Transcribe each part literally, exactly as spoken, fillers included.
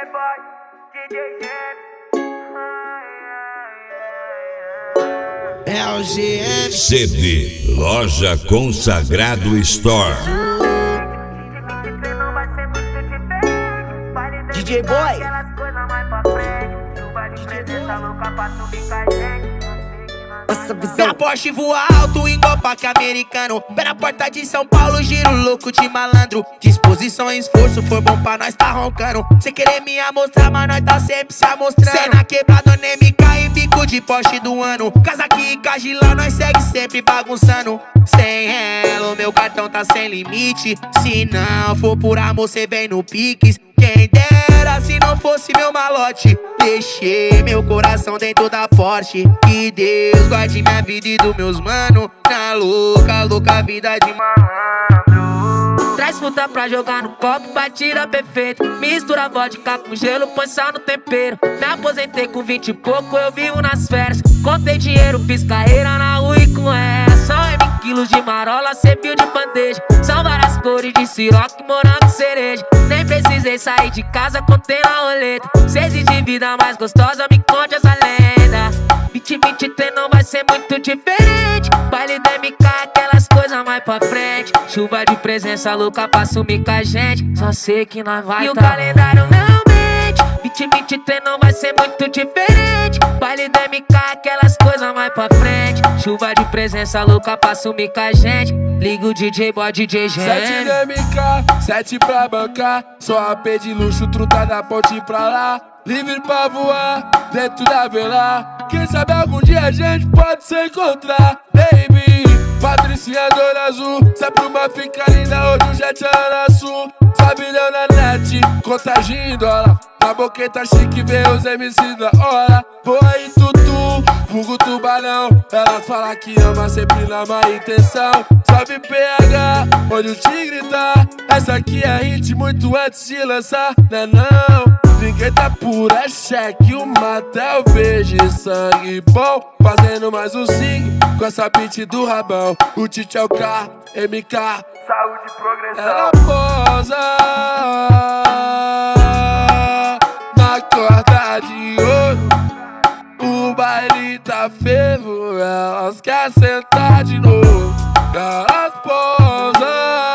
Boy, D J L G M C D Loja Consagrado Store. D J Boy, essa visão. Minha Porsche voa alto igual paque americano. Pé na porta de São Paulo, giro louco de malandro. Disposição e esforço, foi bom pra nós tá roncando. Cê querer me amostrar, mas nós tá sempre se amostrando. Cê na quebrada, nem me cai em bico de Porsche do ano. Casa aqui e Cagilá, nós segue sempre bagunçando. Sem ela, o meu cartão tá sem limite. Se não for por amor, cê vem no Pix. Quem dera se não fosse meu malote. Deixei meu coração dentro da Porsche. Que Deus guarde minha vida e dos meus mano. Na louca, louca vida de malandro. Traz fruta pra jogar no copo, batida perfeito. Mistura vodka com gelo, põe sal no tempero. Me aposentei com vinte e pouco, eu vivo nas férias. Contei dinheiro, fiz carreira na rua e com essa. São M quilos de marola, serviu de bandeja. São várias cores de siroque, morango e cereja. Nem precisei sair de casa, contei na roleta. Se exige vida mais gostosa, me conte essa lenda. vinte e vinte e três não vai ser muito diferente. Baile do M K, aquelas coisas mais pra frente. Chuva de presença louca pra sumir com a gente. Só sei que nós vai e tá. E o calendário não mente. vinte e vinte e três não vai ser muito diferente. Baile do M K, aquelas coisas mais pra frente. Chuva de presença louca pra sumir com a gente. Liga o D J Boy, D J Gênio. Sete do M K, sete pra bancar. Só A P de luxo, truta da ponte pra lá. Livre pra voar, dentro da vela. Quem sabe algum dia a gente pode se encontrar. Baby, Patricinha Dona Azul. Sempre uma fica linda, hoje o jet é na sul. Sabe deu na net, contagem em dólar. Na boqueta chique, vê os M C da hora. Boa e tutu, vulgo tubarão. Elas falam que ama sempre na má intenção. Sabe P H, onde o tigre tá. Essa aqui é hit muito antes de lançar, né não? Ninguém tá puro, é cheque, o Matel vejo sangue bom. Fazendo mais um sing com essa beat do rabão. O Tite é o K, M K, saúde e progressão. ela posa na corda de ouro. O baile tá fervo, elas querem sentar de novo. Elas posam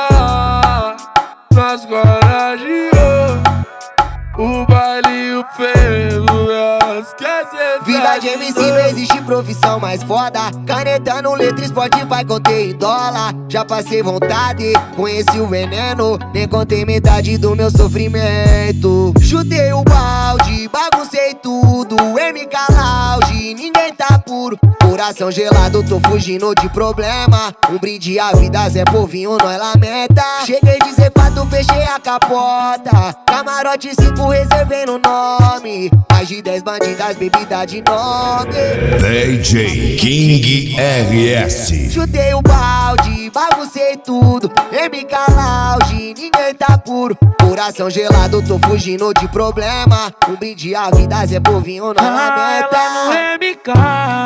nas cordas de ouro. O baile e o fervo, elas querem sentar. Vida de M C não existe profissão mais foda. Canetando letra, esporte vai conter em dólar. Já passei vontade, conheci o veneno. Nem contei metade do meu sofrimento. Chutei o balde, baguncei tudo. M K Lounge, ninguém tá puro. Coração gelado, tô fugindo de problema. Um brinde à vida, Zé Povinho, nós lamenta. Cheguei de zepato, fechei a capota. Camarote cinco, reservei no nome. Mais de dez bandidas, bebida de nome. D J King R S. Chutei o balde, baguncei tudo. M K Lounge, ninguém tá puro. Coração gelado, tô fugindo de problema. Um brinde à vida, Zé Povinho, nós lamenta. Ela no M K,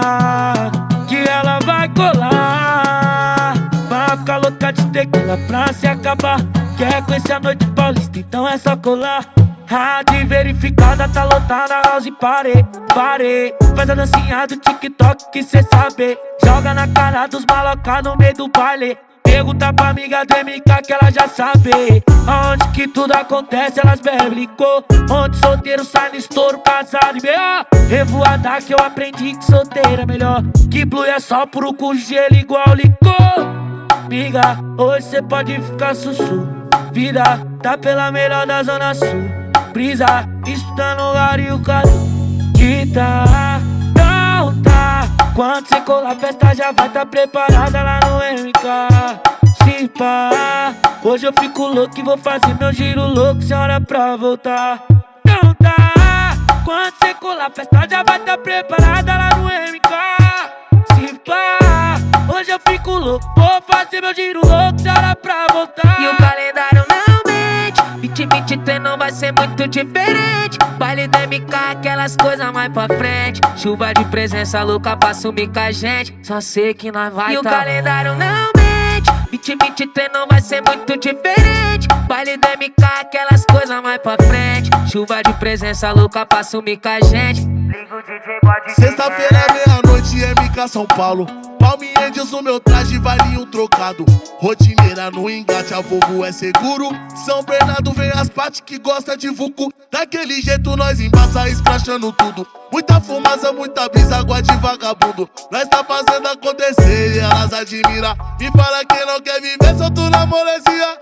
que ela vai colar. Vai ficar louca de tequila pra se acabar. Quer conhecer a noite paulista, então é só colar. Rádio verificada, tá lotada, house parei, parei. Faz a dancinha do TikTok que cê sabe. Joga na cara dos maloca no meio do baile. Pergunta pra amiga do M K que ela já sabe. Aonde que tudo acontece, elas bebem licor. Onde solteiro sai no estouro, casado e meia. Revoada que eu aprendi que solteiro é melhor. Que blue é só pro cu gelo igual licor. Miga, hoje cê pode ficar sussu. Vida, tá pela melhor da zona sul. Brisa, estudando o lugar e o caso que tá, não tá. Quando cê colar a festa já vai tá preparada lá no M K. Se pá, hoje eu fico louco e vou fazer meu giro louco sem hora pra voltar. Não tá, quando cê colar a festa já vai tá preparada lá no M K. Se pá, hoje eu fico louco, vou fazer meu giro louco sem hora pra voltar. E o calendário não mente, vinte e vinte e três não vai ser muito diferente. Baile do M K, aquelas coisas mais pra frente. Chuva de presença louca pra sumir com a gente. Só sei que nós vai. E tá. O calendário não mente, vinte e vinte e três não vai ser muito diferente. Baile do M K, aquelas coisas mais pra frente. Chuva de presença louca pra sumir com a gente. Liga o D J, pode Sexta-feira, meia-noite, M K São Paulo. Palme Angels no meu traje, vale um trocado. Rotineira no engate, a Volvo é seguro. São Bernardo vem as partes que gosta de vucu. Daquele jeito nós embaça, escrachando tudo. Muita fumaça, muita brisa, água de vagabundo. Nós tá fazendo acontecer e elas admiram. Me fala que não quer viver solto na molesia.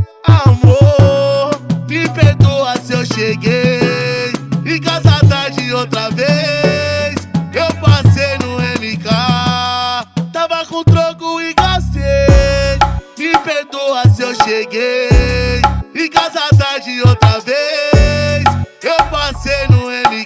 Amor, me perdoa se eu cheguei em casa tarde outra vez. Eu passei no M K, tava com troco e gastei. Me perdoa se eu cheguei em casa tarde outra vez. Eu passei no M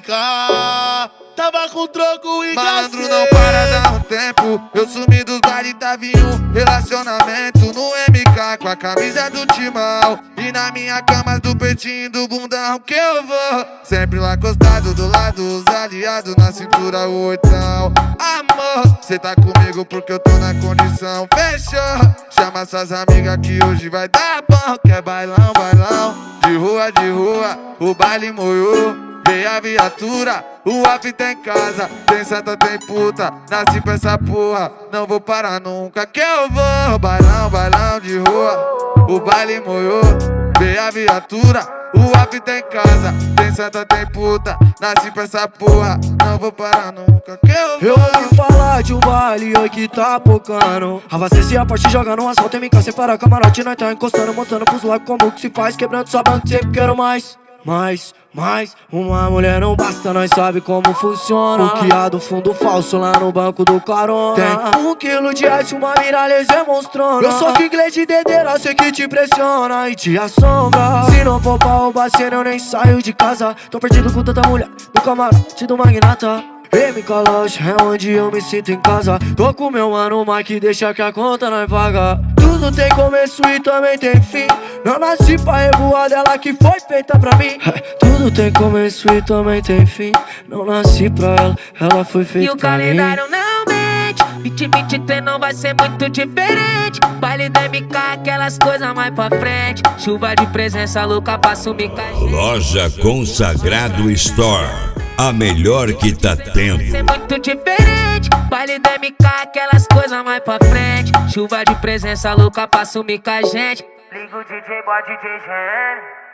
K, tava com troco e Malandro gastei. não para dar um tempo. Eu sumi dos bares, tava em um relacionamento no M K com a camisa do Timão. E na minha cama do peitinho do bundão que eu vou. Sempre lá acostado do lado, os aliados na cintura, o oitão. Amor, cê tá comigo porque eu tô na condição. Fechou, chama suas amigas que hoje vai dar bom. Quer bailão, bailão, de rua, de rua, o baile moiou. Veio a viatura, o off tem casa, tem santa, tem puta, nasci pra essa porra, não vou parar nunca que eu vou. Bailão, bailão de rua, o baile moiou. Veio a viatura, o off tem casa, tem santa, tem puta, nasci pra essa porra, não vou parar nunca que eu vou. Eu ouvi falar de um baile oi que tá pocando. Abastece a parte, joga no asfalto, M K separa camarote, nós tá encostando, mostrando pros lados como que se faz, quebrando sua banca, sempre quero mais. Mais, mais, uma mulher não basta, nós sabe como funciona. O que há do fundo falso lá no banco do carona. Tem um quilo de ice, uma miralhas demonstrando. Eu sou inglês de dedeira, sei que te impressiona e te assombra. Se não for pra roubar cena, eu nem saio de casa. Tô perdido com tanta mulher no camarote do magnata. M K Lounge é onde eu me sinto em casa. Tô com meu mano Mike, deixa que a conta nós paga. Tudo tem começo e também tem fim. Não nasci pra revoar dela que foi feita pra mim. Tudo tem começo e também tem fim. Não nasci pra ela, ela foi feita pra mim. E o calendário não mente, vinte e vinte e três não vai ser muito diferente. Baile do M K, aquelas coisas mais pra frente. Chuva de presença louca pra sumir com a gente. Loja Consagrado Store. A melhor que tá tendo. Vai ser muito diferente. Baile do M K, aquelas coisas mais pra frente. Chuva de presença louca pra sumir com a gente. Liga o D J, pode D J.